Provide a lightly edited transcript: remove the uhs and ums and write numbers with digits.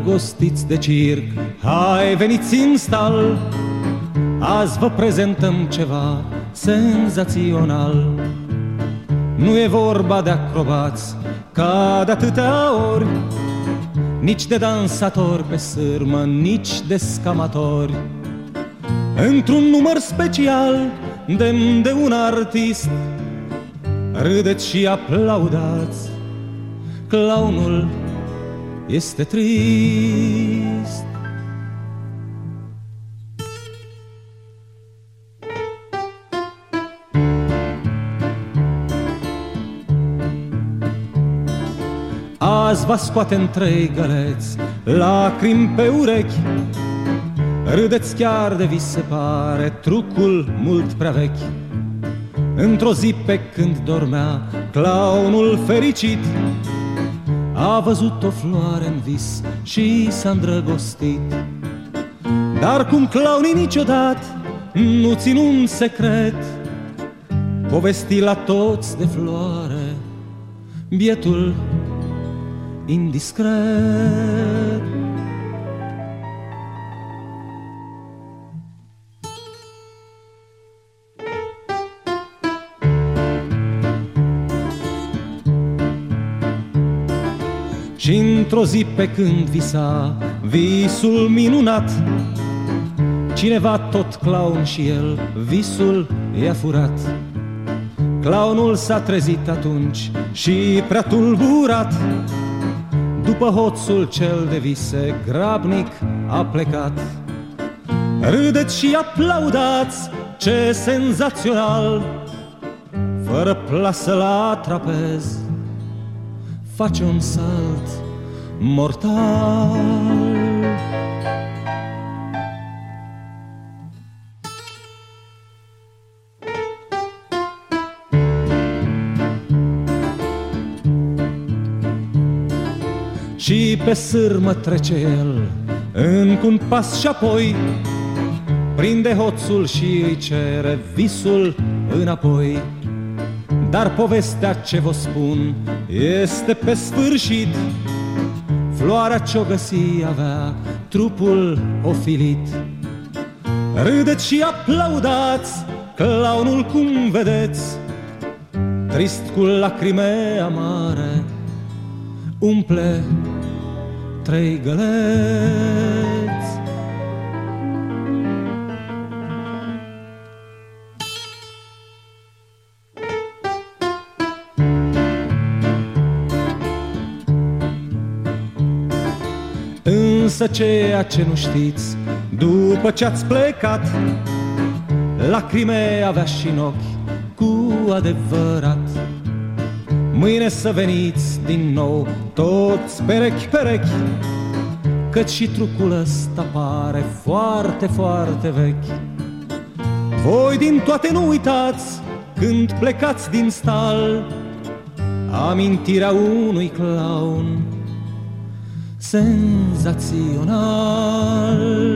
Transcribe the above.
îndrăgostiți de circ, hai veniți în stal, azi vă prezentăm ceva senzațional. Nu e vorba de acrobați ca de atâtea ori, nici de dansatori pe sârmă, nici de scamatori. Într-un număr special, demn de un artist, râdeți și aplaudați, clownul este trist. Azi va scoate în trei găleți lacrimi pe urechi, râdeți chiar de vi se pare trucul mult prea vechi. Într-o zi pe când dormea clownul fericit, a văzut o floare în vis și s-a îndrăgostit. Dar cum clownii niciodată nu țin un secret, povesti la toți de floare bietul indiscret. Și într-o zi pe când visa visul minunat, cineva tot clown și el visul i-a furat. Clownul s-a trezit atunci și prea tulburat, după hoțul cel de vise grabnic a plecat. Râdeți și aplaudați, ce senzațional, fără plasă la trapez face un salt mortal. Și pe sârmă trece el încă un pas și apoi prinde hoțul și îi cere visul înapoi. Dar povestea ce vă spun este pe sfârșit, floarea ce-o găsi avea trupul ofilit. Râdeți și aplaudați, clownul cum vedeți, trist cu lacrime amare, umple trei găleți. Însă ceea ce nu știți, după ce-ați plecat, lacrime avea și în ochi cu adevărat. Mâine să veniți din nou toți perechi, căci și trucul ăsta pare foarte, foarte vechi. Voi din toate nu uitați, când plecați din stal, amintirea unui clown senzațional.